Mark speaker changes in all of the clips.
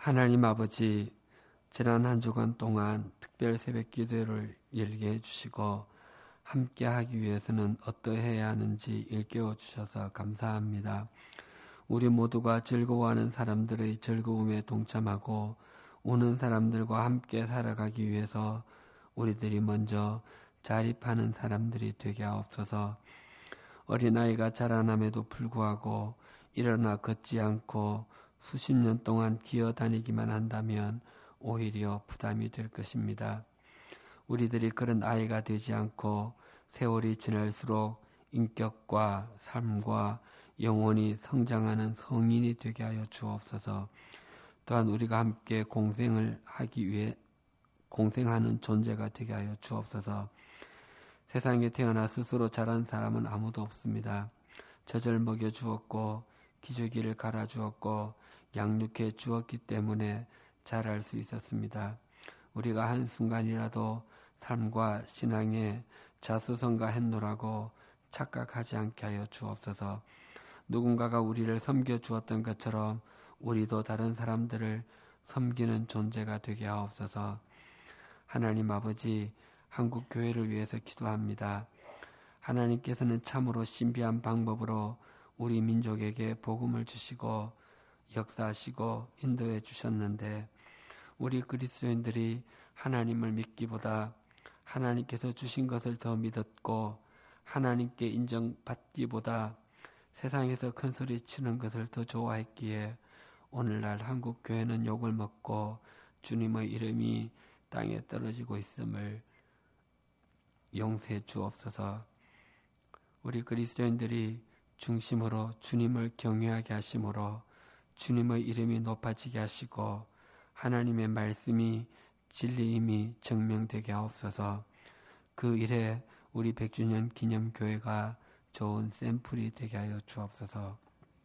Speaker 1: 하나님 아버지, 지난 한 주간 동안 특별 새벽 기도를 열게 해주시고 함께 하기 위해서는 어떠해야 하는지 일깨워 주셔서 감사합니다. 우리 모두가 즐거워하는 사람들의 즐거움에 동참하고 우는 사람들과 함께 살아가기 위해서 우리들이 먼저 자립하는 사람들이 되게 하옵소서. 어린아이가 자라남에도 불구하고 일어나 걷지 않고 수십 년 동안 기어다니기만 한다면 오히려 부담이 될 것입니다. 우리들이 그런 아이가 되지 않고 세월이 지날수록 인격과 삶과 영혼이 성장하는 성인이 되게 하여 주옵소서. 또한 우리가 함께 공생하는 존재가 되게 하여 주옵소서. 세상에 태어나 스스로 자란 사람은 아무도 없습니다. 젖을 먹여 주었고 기저귀를 갈아 주었고 양육해 주었기 때문에 자랄 수 있었습니다. 우리가 한순간이라도 삶과 신앙에 자수성가했노라고 착각하지 않게 하여 주옵소서. 누군가가 우리를 섬겨 주었던 것처럼 우리도 다른 사람들을 섬기는 존재가 되게 하옵소서. 하나님 아버지, 한국 교회를 위해서 기도합니다. 하나님께서는 참으로 신비한 방법으로 우리 민족에게 복음을 주시고 역사하시고 인도해 주셨는데 우리 그리스도인들이 하나님을 믿기보다 하나님께서 주신 것을 더 믿었고 하나님께 인정받기보다 세상에서 큰 소리 치는 것을 더 좋아했기에 오늘날 한국 교회는 욕을 먹고 주님의 이름이 땅에 떨어지고 있음을 용서해 주옵소서. 우리 그리스도인들이 중심으로 주님을 경외하게 하심으로 주님의 이름이 높아지게 하시고 하나님의 말씀이 진리임이 증명되게 하옵소서. 그 일에 우리 100주년 기념교회가 좋은 샘플이 되게 하여 주옵소서.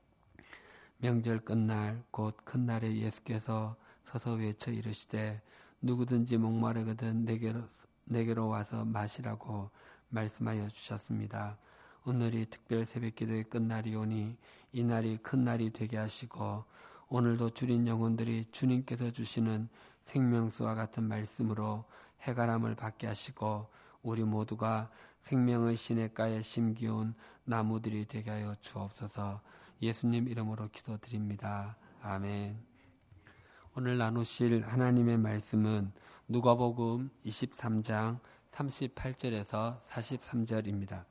Speaker 1: 명절 끝날 곧 큰 날에 예수께서 서서 외쳐 이르시되 누구든지 목마르거든 내게로 와서 마시라고 말씀하여 주셨습니다. 오늘이 특별 새벽기도의 끝날이 오니 이 날이 큰 날이 되게 하시고 오늘도 주린 영혼들이 주님께서 주시는 생명수와 같은 말씀으로 해가람을 받게 하시고 우리 모두가 생명의 시냇가에 심기운 나무들이 되게 하여 주옵소서. 예수님 이름으로 기도드립니다. 아멘. 오늘 나누실 하나님의 말씀은 누가복음 23장 38절에서 43절입니다.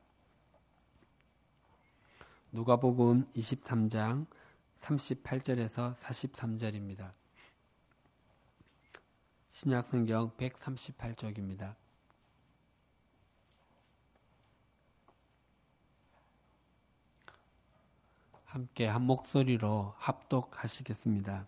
Speaker 1: 누가복음 23장 38절에서 43절입니다. 신약성경 138쪽입니다. 함께 한 목소리로 합독하시겠습니다.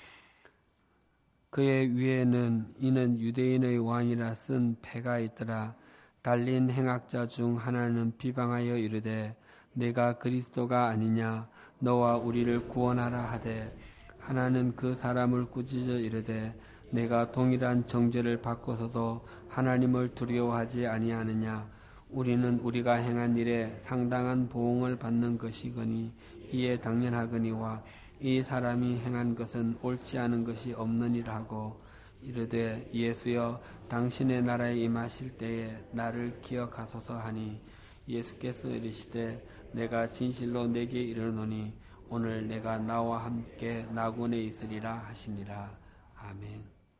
Speaker 1: 그의 위에는 이는 유대인의 왕이라 쓴 패가 있더라. 달린 행악자 중 하나는 비방하여 이르되 내가 그리스도가 아니냐 너와 우리를 구원하라 하되 하나는 그 사람을 꾸짖어 이르되 내가 동일한 정죄를 받고서도 하나님을 두려워하지 아니하느냐 우리는 우리가 행한 일에 상당한 보응을 받는 것이거니 이에 당연하거니와 이 사람이 행한 것은 옳지 않은 것이 없느니라 하고 이르되 예수여 당신의 나라에 임하실 때에 나를 기억하소서 하니 예수께서 이르시되 내가 진실로 내게 이르노니 오늘 내가 나와 함께 나군에 있으리라 하시니라. 아멘.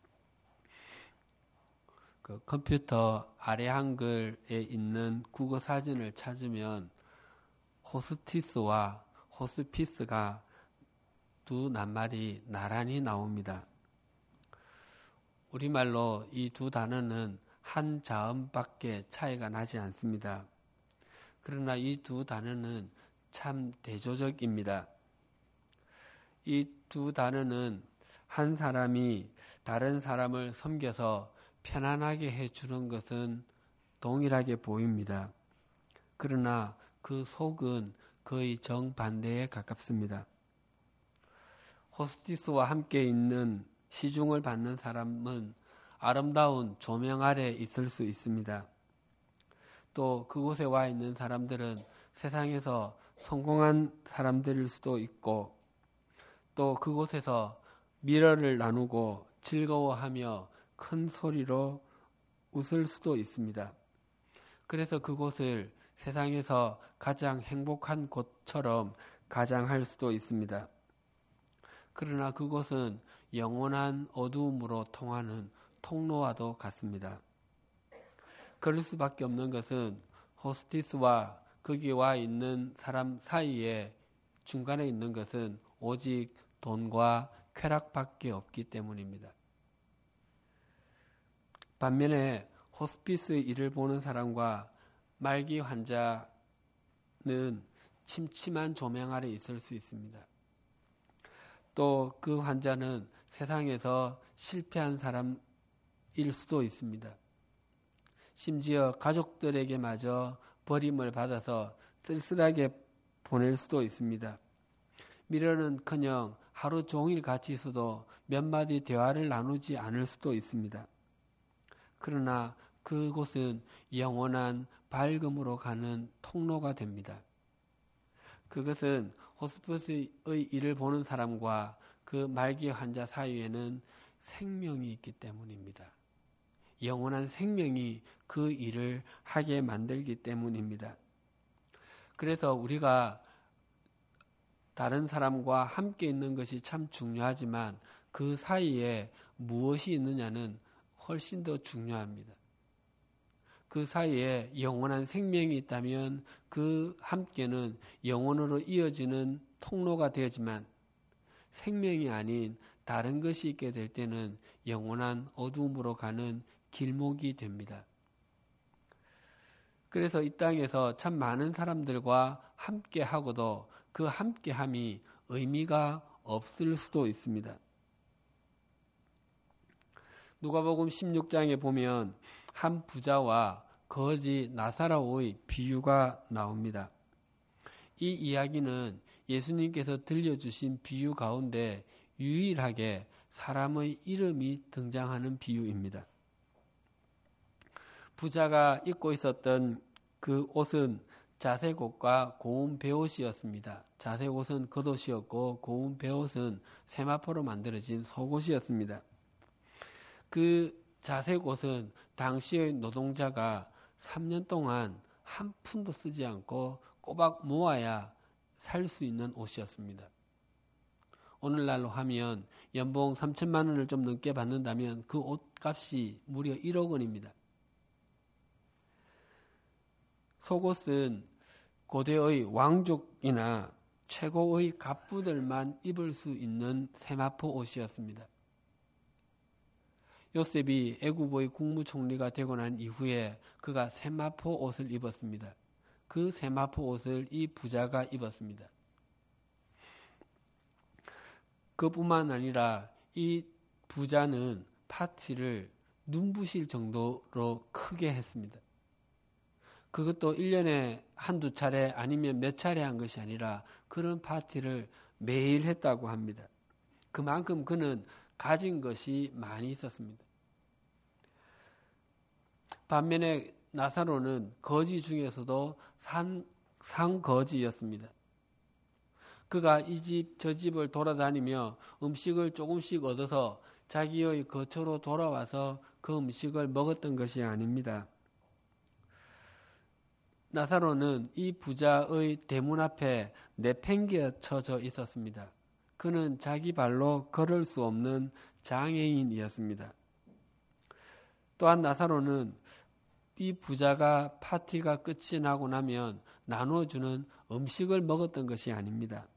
Speaker 1: 그 컴퓨터 아래 한글에 있는 국어 사전을 찾으면 호스티스와 호스피스가 두 낱말이 나란히 나옵니다. 우리말로 이 두 단어는 한 자음밖에 차이가 나지 않습니다. 그러나 이 두 단어는 참 대조적입니다. 이 두 단어는 한 사람이 다른 사람을 섬겨서 편안하게 해주는 것은 동일하게 보입니다. 그러나 그 속은 거의 정반대에 가깝습니다. 호스티스와 함께 있는 시중을 받는 사람은 아름다운 조명 아래 있을 수 있습니다. 또 그곳에 와 있는 사람들은 세상에서 성공한 사람들일 수도 있고 또 그곳에서 미러를 나누고 즐거워하며 큰 소리로 웃을 수도 있습니다. 그래서 그곳을 세상에서 가장 행복한 곳처럼 가장할 수도 있습니다. 그러나 그곳은 영원한 어두움으로 통하는 통로와도 같습니다. 그럴 수밖에 없는 것은 호스티스와 거기 와 있는 사람 사이에 중간에 있는 것은 오직 돈과 쾌락밖에 없기 때문입니다. 반면에 호스피스 일을 보는 사람과 말기 환자는 침침한 조명 아래 있을 수 있습니다. 또 그 환자는 세상에서 실패한 사람일 수도 있습니다. 심지어 가족들에게마저 버림을 받아서 쓸쓸하게 보낼 수도 있습니다. 미련은커녕 하루 종일 같이 있어도 몇 마디 대화를 나누지 않을 수도 있습니다. 그러나 그곳은 영원한 밝음으로 가는 통로가 됩니다. 그것은 호스피스의 일을 보는 사람과 그 말기 환자 사이에는 생명이 있기 때문입니다. 영원한 생명이 그 일을 하게 만들기 때문입니다. 그래서 우리가 다른 사람과 함께 있는 것이 참 중요하지만 그 사이에 무엇이 있느냐는 훨씬 더 중요합니다. 그 사이에 영원한 생명이 있다면 그 함께는 영원으로 이어지는 통로가 되지만 생명이 아닌 다른 것이 있게 될 때는 영원한 어두움으로 가는 길목이 됩니다. 그래서 이 땅에서 참 많은 사람들과 함께 하고도 그 함께함이 의미가 없을 수도 있습니다. 누가복음 16장에 보면 한 부자와 거지 나사로의 비유가 나옵니다. 이 이야기는 예수님께서 들려주신 비유 가운데 유일하게 사람의 이름이 등장하는 비유입니다. 부자가 입고 있었던 그 옷은 자색 옷과 고운 베옷이었습니다. 자색 옷은 겉옷이었고 고운 베옷은 세마포로 만들어진 속옷이었습니다. 그 자색 옷은 당시의 노동자가 3년 동안 한 푼도 쓰지 않고 꼬박 모아야 살 수 있는 옷이었습니다. 오늘날로 하면 연봉 3천만 원을 좀 넘게 받는다면 그 옷값이 무려 1억 원입니다. 속옷은 고대의 왕족이나 최고의 갑부들만 입을 수 있는 세마포 옷이었습니다. 요셉이 애굽의 국무총리가 되고 난 이후에 그가 세마포 옷을 입었습니다. 그 세마포 옷을 이 부자가 입었습니다. 그뿐만 아니라 이 부자는 파티를 눈부실 정도로 크게 했습니다. 그것도 1년에 한두 차례 아니면 몇 차례 한 것이 아니라 그런 파티를 매일 했다고 합니다. 그만큼 그는 가진 것이 많이 있었습니다. 반면에 나사로는 거지 중에서도 상거지였습니다. 그가 이 집 저 집을 돌아다니며 음식을 조금씩 얻어서 자기의 거처로 돌아와서 그 음식을 먹었던 것이 아닙니다. 나사로는 이 부자의 대문 앞에 내팽개쳐져 있었습니다. 그는 자기 발로 걸을 수 없는 장애인이었습니다. 또한 나사로는 이 부자가 파티가 끝이 나고 나면 나눠주는 음식을 먹었던 것이 아닙니다.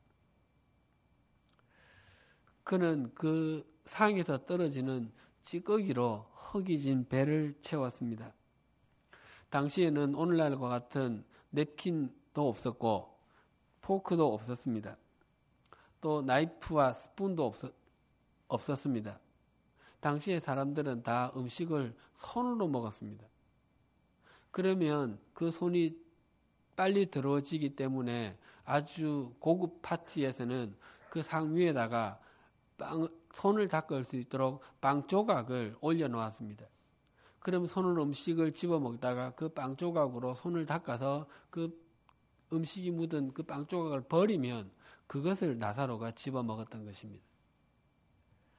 Speaker 1: 그는 그 상에서 떨어지는 찌꺼기로 허기진 배를 채웠습니다. 당시에는 오늘날과 같은 냅킨도 없었고 포크도 없었습니다. 또 나이프와 스푼도 없었습니다. 당시의 사람들은 다 음식을 손으로 먹었습니다. 그러면 그 손이 빨리 더러워지기 때문에 아주 고급 파티에서는 그 상 위에다가 손을 닦을 수 있도록 빵 조각을 올려놓았습니다. 그럼 손으로 음식을 집어 먹다가 그 빵 조각으로 손을 닦아서 그 음식이 묻은 그 빵 조각을 버리면 그것을 나사로가 집어 먹었던 것입니다.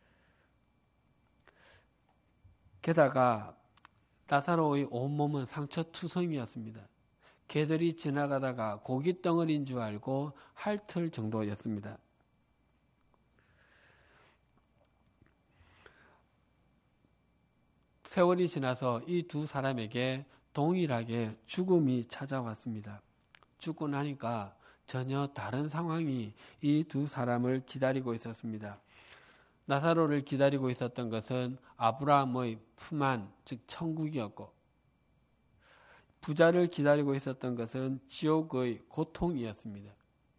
Speaker 1: 게다가 나사로의 온몸은 상처투성이었습니다. 개들이 지나가다가 고기 덩어리인 줄 알고 핥을 정도였습니다. 세월이 지나서 이 두 사람에게 동일하게 죽음이 찾아왔습니다. 죽고 나니까 전혀 다른 상황이 이 두 사람을 기다리고 있었습니다. 나사로를 기다리고 있었던 것은 아브라함의 품 안, 즉 천국이었고, 부자를 기다리고 있었던 것은 지옥의 고통이었습니다.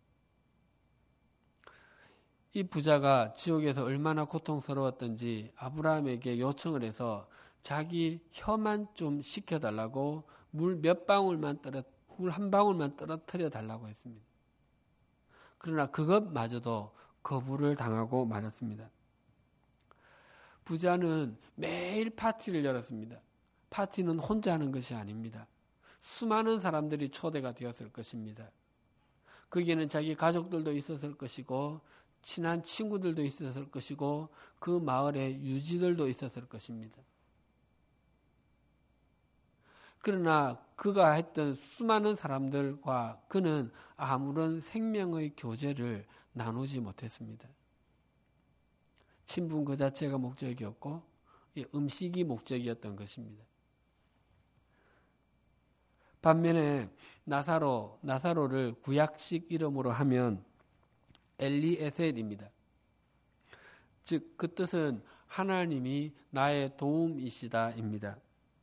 Speaker 1: 이 부자가 지옥에서 얼마나 고통스러웠던지 아브라함에게 요청을 해서 자기 혀만 좀 식혀달라고 물 한 방울만 떨어뜨려 달라고 했습니다. 그러나 그것마저도 거부를 당하고 말았습니다. 부자는 매일 파티를 열었습니다. 파티는 혼자 하는 것이 아닙니다. 수많은 사람들이 초대가 되었을 것입니다. 거기에는 자기 가족들도 있었을 것이고 친한 친구들도 있었을 것이고 그 마을의 유지들도 있었을 것입니다. 그러나 그가 했던 수많은 사람들과 그는 아무런 생명의 교제를 나누지 못했습니다. 친분 그 자체가 목적이었고 음식이 목적이었던 것입니다. 반면에 나사로를 구약식 이름으로 하면 엘리에셀입니다. 즉 그 뜻은 하나님이 나의 도움이시다입니다.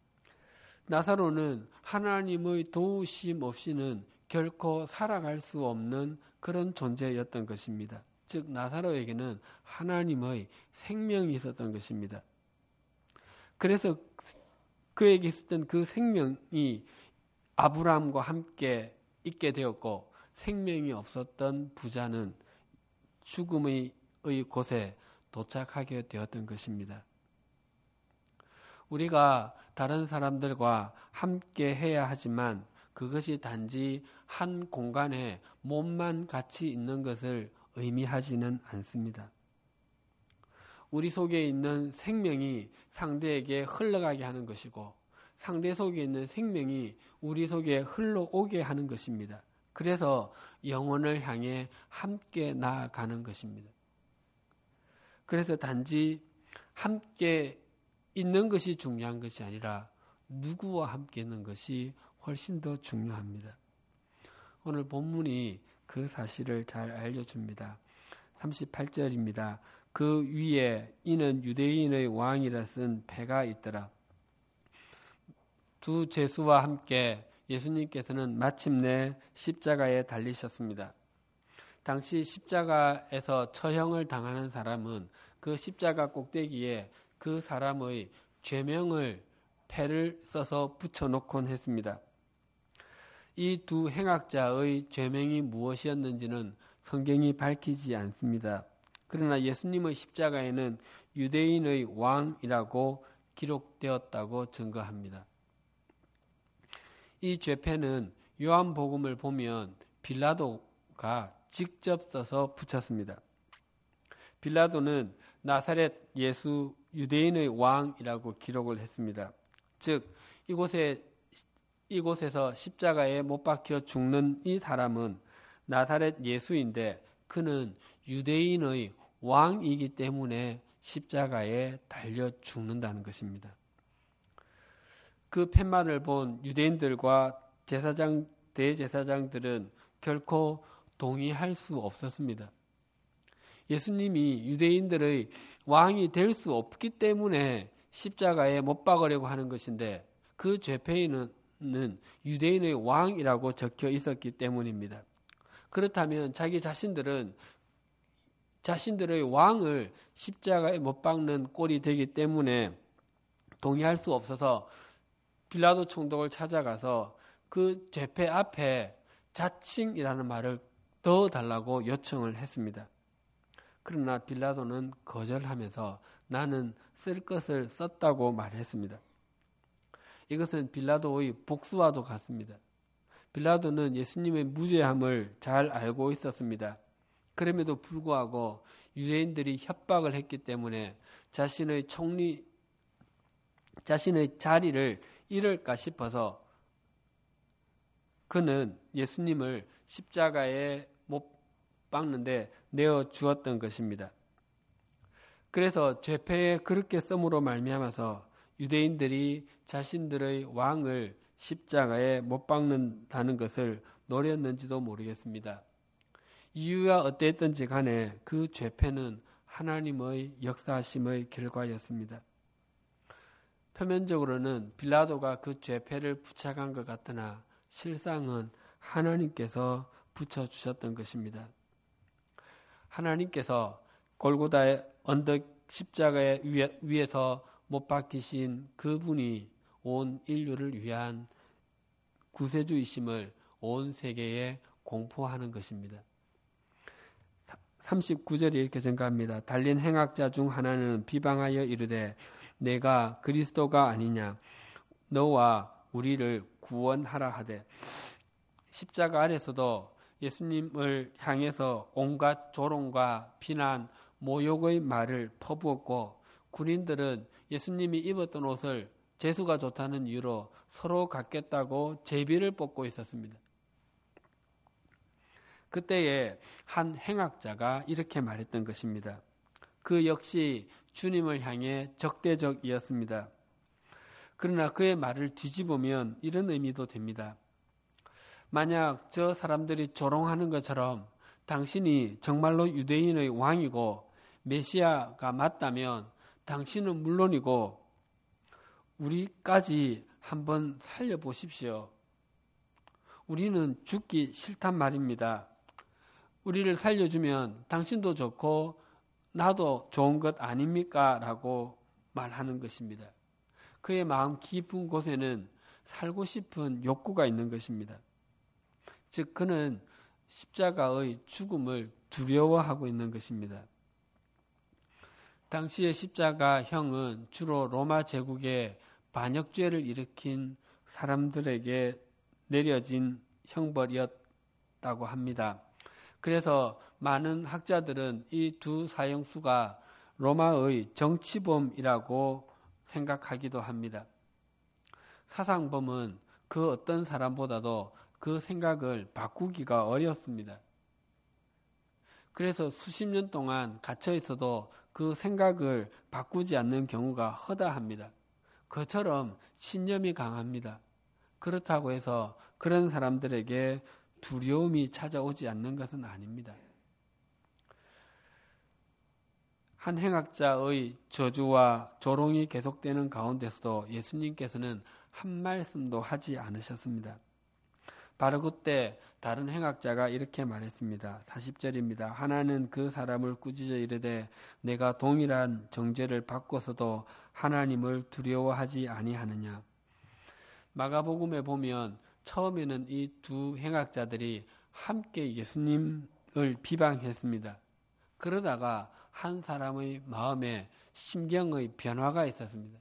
Speaker 1: 나사로는 하나님의 도우심 없이는 결코 살아갈 수 없는 그런 존재였던 것입니다. 즉 나사로에게는 하나님의 생명이 있었던 것입니다. 그래서 그에게 있었던 그 생명이 아브라함과 함께 있게 되었고, 생명이 없었던 부자는 죽음의 곳에 도착하게 되었던 것입니다. 우리가 다른 사람들과 함께 해야 하지만 그것이 단지 한 공간에 몸만 같이 있는 것을 의미하지는 않습니다. 우리 속에 있는 생명이 상대에게 흘러가게 하는 것이고 상대 속에 있는 생명이 우리 속에 흘러오게 하는 것입니다. 그래서 영혼을 향해 함께 나아가는 것입니다. 그래서 단지 함께 있는 것이 중요한 것이 아니라 누구와 함께 있는 것이 훨씬 더 중요합니다. 오늘 본문이 그 사실을 잘 알려줍니다. 38절입니다. 그 위에 이는 유대인의 왕이라 쓴 패가 있더라. 두 죄수와 함께 예수님께서는 마침내 십자가에 달리셨습니다. 당시 십자가에서 처형을 당하는 사람은 그 십자가 꼭대기에 그 사람의 죄명을 패를 써서 붙여놓곤 했습니다. 이 두 행악자의 죄명이 무엇이었는지는 성경이 밝히지 않습니다. 그러나 예수님의 십자가에는 유대인의 왕이라고 기록되었다고 증거합니다. 이 죄패는 요한복음을 보면 빌라도가 직접 써서 붙였습니다. 빌라도는 나사렛 예수 유대인의 왕이라고 기록을 했습니다. 즉 이곳에서 십자가에 못 박혀 죽는 이 사람은 나사렛 예수인데 그는 유대인의 왕이기 때문에 십자가에 달려 죽는다는 것입니다. 그 팻말을 본 유대인들과 대제사장들은 결코 동의할 수 없었습니다. 예수님이 유대인들의 왕이 될 수 없기 때문에 십자가에 못 박으려고 하는 것인데 그 죄패에는 유대인의 왕이라고 적혀 있었기 때문입니다. 그렇다면 자기 자신들은 자신들의 왕을 십자가에 못 박는 꼴이 되기 때문에 동의할 수 없어서 빌라도 총독을 찾아가서 그 죄패 앞에 자칭이라는 말을 넣어달라고 요청을 했습니다. 그러나 빌라도는 거절하면서 나는 쓸 것을 썼다고 말했습니다. 이것은 빌라도의 복수와도 같습니다. 빌라도는 예수님의 무죄함을 잘 알고 있었습니다. 그럼에도 불구하고 유대인들이 협박을 했기 때문에 자신의 자신의 자리를 잃을까 싶어서 그는 예수님을 십자가에 못 박는데 내어 주었던 것입니다. 그래서 죄패에 그렇게 씀으로 말미암아서 유대인들이 자신들의 왕을 십자가에 못 박는다는 것을 노렸는지도 모르겠습니다. 이유가 어땠든지 간에 그 죄패는 하나님의 역사하심의 결과였습니다. 표면적으로는 빌라도가 그 죄패를 부착한 것 같으나 실상은 하나님께서 붙여주셨던 것입니다. 하나님께서 골고다의 언덕 십자가의 위에서 못 박히신 그분이 온 인류를 위한 구세주이심을 온 세계에 공포하는 것입니다. 39절이 이렇게 증가합니다. 달린 행악자 중 하나는 비방하여 이르되 내가 그리스도가 아니냐 너와 우리를 구원하라 하되 십자가 아래서도 예수님을 향해서 온갖 조롱과 비난, 모욕의 말을 퍼부었고 군인들은 예수님이 입었던 옷을 재수가 좋다는 이유로 서로 갖겠다고 제비를 뽑고 있었습니다. 그때에 한 행악자가 이렇게 말했던 것입니다. 그 역시 주님을 향해 적대적이었습니다. 그러나 그의 말을 뒤집으면 이런 의미도 됩니다. 만약 저 사람들이 조롱하는 것처럼 당신이 정말로 유대인의 왕이고 메시아가 맞다면 당신은 물론이고 우리까지 한번 살려보십시오. 우리는 죽기 싫단 말입니다. 우리를 살려주면 당신도 좋고 나도 좋은 것 아닙니까? 라고 말하는 것입니다. 그의 마음 깊은 곳에는 살고 싶은 욕구가 있는 것입니다. 즉 그는 십자가의 죽음을 두려워하고 있는 것입니다. 당시의 십자가형은 주로 로마 제국의 반역죄를 일으킨 사람들에게 내려진 형벌이었다고 합니다. 그래서 많은 학자들은 이 두 사형수가 로마의 정치범이라고 생각하기도 합니다. 사상범은 그 어떤 사람보다도 그 생각을 바꾸기가 어렵습니다. 그래서 수십 년 동안 갇혀 있어도 그 생각을 바꾸지 않는 경우가 허다합니다. 그처럼 신념이 강합니다. 그렇다고 해서 그런 사람들에게 두려움이 찾아오지 않는 것은 아닙니다. 한 행악자의 저주와 조롱이 계속되는 가운데서도 예수님께서는 한 말씀도 하지 않으셨습니다. 바로 그때 다른 행악자가 이렇게 말했습니다. 40절입니다. 하나는 그 사람을 꾸짖어 이르되 내가 동일한 정죄를 받고서도 하나님을 두려워하지 아니하느냐. 마가복음에 보면 처음에는 이 두 행악자들이 함께 예수님을 비방했습니다. 그러다가 한 사람의 마음에 심경의 변화가 있었습니다.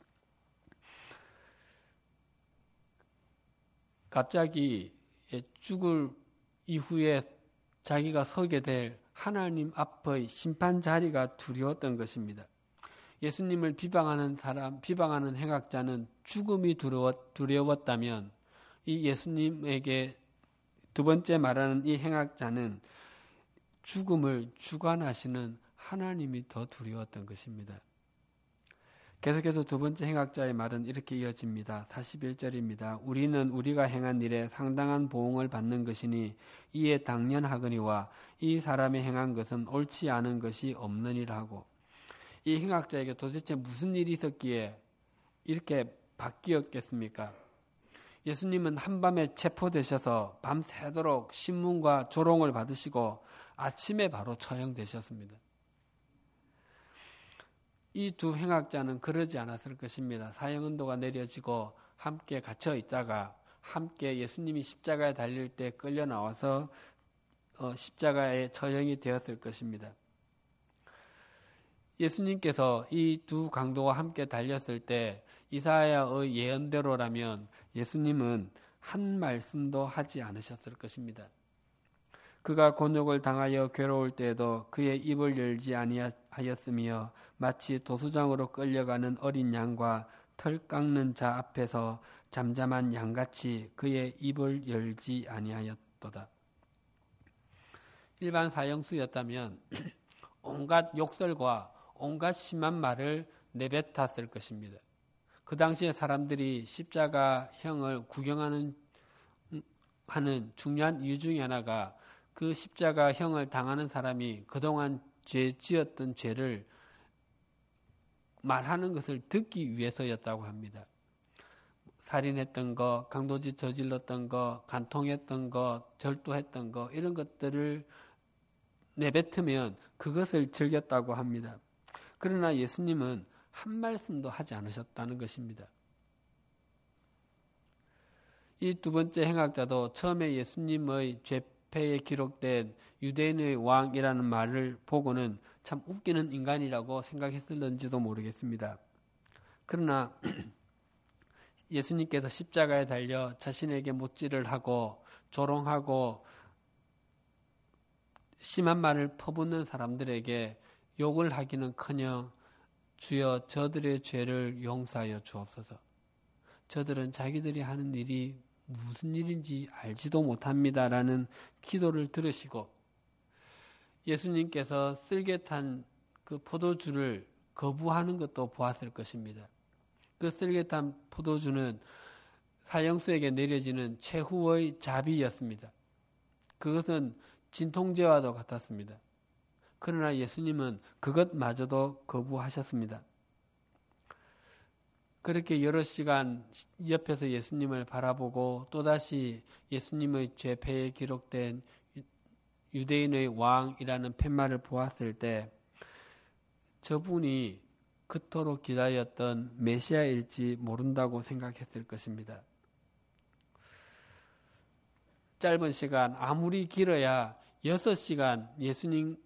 Speaker 1: 갑자기 죽을 이후에 자기가 서게 될 하나님 앞의 심판 자리가 두려웠던 것입니다. 예수님을 비방하는 행악자는 죽음이 두려웠다면 이 예수님에게 두 번째 말하는 이 행악자는 죽음을 주관하시는 하나님이 더 두려웠던 것입니다. 계속해서 두 번째 행악자의 말은 이렇게 이어집니다. 41절입니다. 우리는 우리가 행한 일에 상당한 보응을 받는 것이니 이에 당연하거니와 이 사람이 행한 것은 옳지 않은 것이 없느니라 하고 이 행악자에게 도대체 무슨 일이 있었기에 이렇게 바뀌었겠습니까? 예수님은 한밤에 체포되셔서 밤새도록 신문과 조롱을 받으시고 아침에 바로 처형되셨습니다. 이 두 행악자는 그러지 않았을 것입니다. 사형언도가 내려지고 함께 갇혀 있다가 함께 예수님이 십자가에 달릴 때 끌려 나와서 십자가에 처형이 되었을 것입니다. 예수님께서 이 두 강도와 함께 달렸을 때 이사야의 예언대로라면 예수님은 한 말씀도 하지 않으셨을 것입니다. 그가 곤욕을 당하여 괴로울 때에도 그의 입을 열지 아니하였으며 마치 도수장으로 끌려가는 어린 양과 털 깎는 자 앞에서 잠잠한 양같이 그의 입을 열지 아니하였도다. 일반 사형수였다면 온갖 욕설과 온갖 심한 말을 내뱉었을 것입니다. 그 당시에 사람들이 십자가형을 구경하는 중요한 이유 중에 하나가 그 십자가형을 당하는 사람이 그동안 지었던 죄를 말하는 것을 듣기 위해서였다고 합니다. 살인했던 거, 강도짓 저질렀던 거, 간통했던 거, 절도했던 거 이런 것들을 내뱉으면 그것을 즐겼다고 합니다. 그러나 예수님은 한 말씀도 하지 않으셨다는 것입니다. 이 두 번째 행악자도 처음에 예수님의 죄패에 기록된 유대인의 왕이라는 말을 보고는 참 웃기는 인간이라고 생각했을는지도 모르겠습니다. 그러나 예수님께서 십자가에 달려 자신에게 못질을 하고 조롱하고 심한 말을 퍼붓는 사람들에게 욕을 하기는커녕 주여 저들의 죄를 용서하여 주옵소서. 저들은 자기들이 하는 일이 무슨 일인지 알지도 못합니다라는 기도를 들으시고 예수님께서 쓸개 탄 그 포도주를 거부하는 것도 보았을 것입니다. 그 쓸개 탄 포도주는 사형수에게 내려지는 최후의 자비였습니다. 그것은 진통제와도 같았습니다. 그러나 예수님은 그것마저도 거부하셨습니다. 그렇게 여러 시간 옆에서 예수님을 바라보고 또다시 예수님의 죄패에 기록된 유대인의 왕이라는 팻말을 보았을 때 저분이 그토록 기다렸던 메시아일지 모른다고 생각했을 것입니다. 짧은 시간, 아무리 길어야 6시간 예수님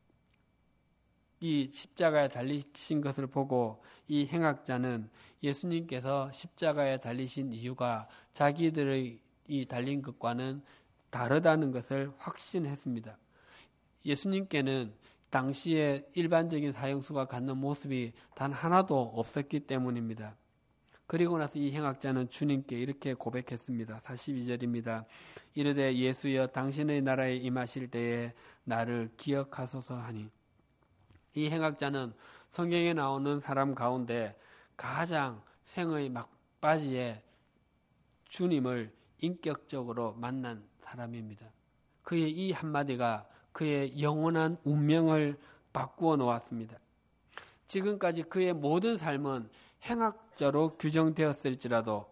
Speaker 1: 이 십자가에 달리신 것을 보고 이 행악자는 예수님께서 십자가에 달리신 이유가 자기들의 이 달린 것과는 다르다는 것을 확신했습니다. 예수님께는 당시에 일반적인 사형수가 갖는 모습이 단 하나도 없었기 때문입니다. 그리고 나서 이 행악자는 주님께 이렇게 고백했습니다. 42절입니다. 이르되 예수여 당신의 나라에 임하실 때에 나를 기억하소서 하니. 이 행악자는 성경에 나오는 사람 가운데 가장 생의 막바지에 주님을 인격적으로 만난 사람입니다. 그의 이 한마디가 그의 영원한 운명을 바꾸어 놓았습니다. 지금까지 그의 모든 삶은 행악자로 규정되었을지라도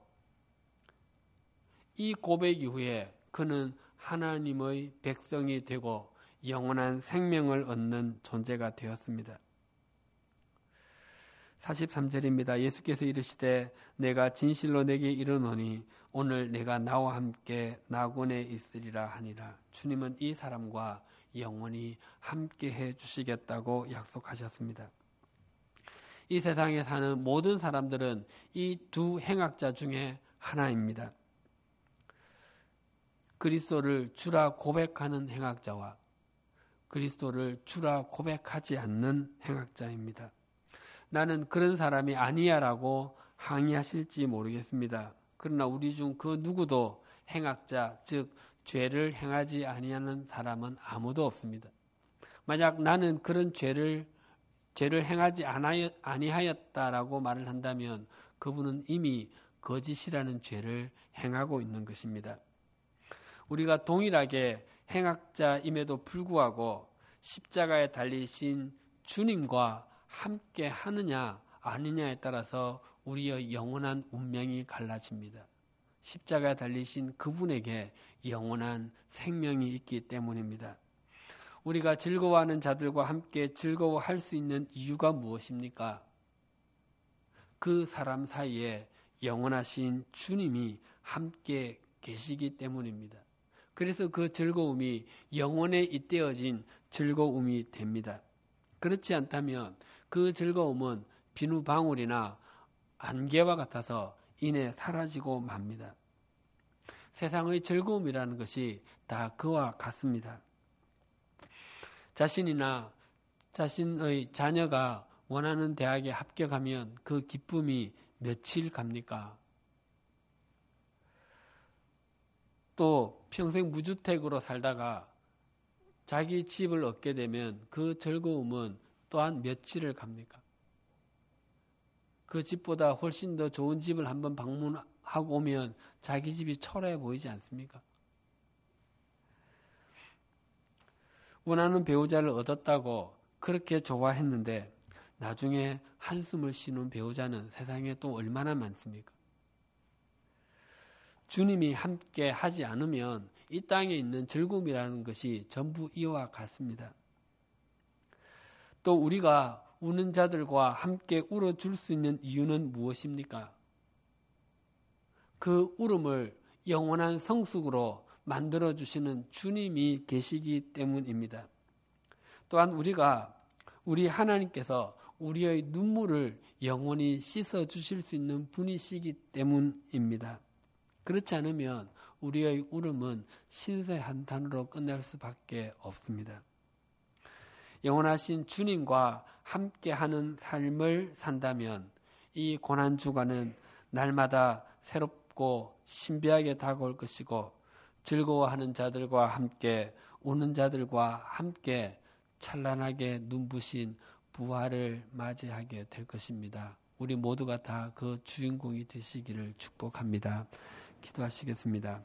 Speaker 1: 이 고백 이후에 그는 하나님의 백성이 되고 영원한 생명을 얻는 존재가 되었습니다. 43절입니다. 예수께서 이르시되 내가 진실로 내게 이르노니 오늘 내가 나와 함께 낙원에 있으리라 하니라. 주님은 이 사람과 영원히 함께 해 주시겠다고 약속하셨습니다. 이 세상에 사는 모든 사람들은 이 두 행악자 중에 하나입니다. 그리스도를 주라 고백하는 행악자와 그리스도를 주라 고백하지 않는 행악자입니다. 나는 그런 사람이 아니야라고 항의하실지 모르겠습니다. 그러나 우리 중 그 누구도 행악자, 즉 죄를 행하지 아니하는 사람은 아무도 없습니다. 만약 나는 그런 죄를 행하지 아니하였다라고 말을 한다면 그분은 이미 거짓이라는 죄를 행하고 있는 것입니다. 우리가 동일하게 행악자임에도 불구하고 십자가에 달리신 주님과 함께 하느냐 아니냐에 따라서 우리의 영원한 운명이 갈라집니다. 십자가에 달리신 그분에게 영원한 생명이 있기 때문입니다. 우리가 즐거워하는 자들과 함께 즐거워할 수 있는 이유가 무엇입니까? 그 사람 사이에 영원하신 주님이 함께 계시기 때문입니다. 그래서 그 즐거움이 영원에 잇대어진 즐거움이 됩니다. 그렇지 않다면 그 즐거움은 비누방울이나 안개와 같아서 이내 사라지고 맙니다. 세상의 즐거움이라는 것이 다 그와 같습니다. 자신이나 자신의 자녀가 원하는 대학에 합격하면 그 기쁨이 며칠 갑니까? 또 평생 무주택으로 살다가 자기 집을 얻게 되면 그 즐거움은 또한 며칠을 갑니까? 그 집보다 훨씬 더 좋은 집을 한번 방문하고 오면 자기 집이 초라해 보이지 않습니까? 원하는 배우자를 얻었다고 그렇게 좋아했는데 나중에 한숨을 쉬는 배우자는 세상에 또 얼마나 많습니까? 주님이 함께 하지 않으면 이 땅에 있는 즐거움이라는 것이 전부 이와 같습니다. 또 우리가 우는 자들과 함께 울어줄 수 있는 이유는 무엇입니까? 그 울음을 영원한 성숙으로 만들어주시는 주님이 계시기 때문입니다. 또한 우리 하나님께서 우리의 눈물을 영원히 씻어주실 수 있는 분이시기 때문입니다. 그렇지 않으면 우리의 울음은 신세 한탄으로 끝날 수밖에 없습니다. 영원하신 주님과 함께하는 삶을 산다면 이 고난주간은 날마다 새롭고 신비하게 다가올 것이고 즐거워하는 자들과 함께 우는 자들과 함께 찬란하게 눈부신 부활을 맞이하게 될 것입니다. 우리 모두가 다 그 주인공이 되시기를 축복합니다. 기도하시겠습니다.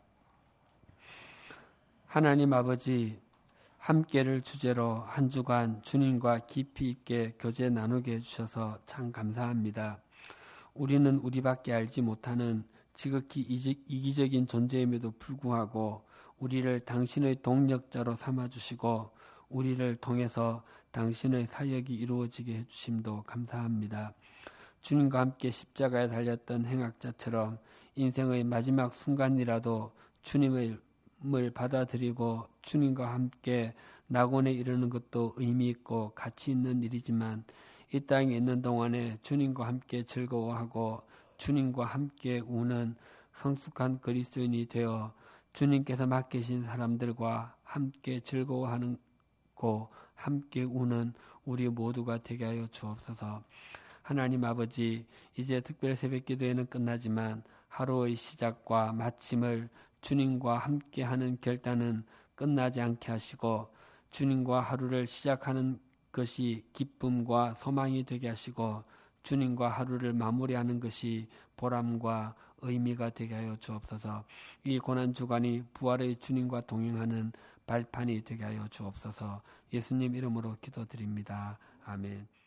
Speaker 1: 하나님 아버지, 함께를 주제로 한 주간 주님과 깊이 있게 교제 나누게 해주셔서 참 감사합니다. 우리는 우리밖에 알지 못하는 지극히 이기적인 존재임에도 불구하고 우리를 당신의 동력자로 삼아주시고 우리를 통해서 당신의 사역이 이루어지게 해주심도 감사합니다. 주님과 함께 십자가에 달렸던 행악자처럼 인생의 마지막 순간이라도 주님을 받아들이고 주님과 함께 낙원에 이르는 것도 의미 있고 가치 있는 일이지만 이 땅에 있는 동안에 주님과 함께 즐거워하고 주님과 함께 우는 성숙한 그리스도인이 되어 주님께서 맡기신 사람들과 함께 즐거워하는 고 함께 우는 우리 모두가 되게 하여 주옵소서. 하나님 아버지, 이제 특별 새벽기도회는 끝나지만 하루의 시작과 마침을 주님과 함께하는 결단은 끝나지 않게 하시고 주님과 하루를 시작하는 것이 기쁨과 소망이 되게 하시고 주님과 하루를 마무리하는 것이 보람과 의미가 되게 하여 주옵소서. 이 고난주간이 부활의 주님과 동행하는 발판이 되게 하여 주옵소서. 예수님 이름으로 기도드립니다. 아멘.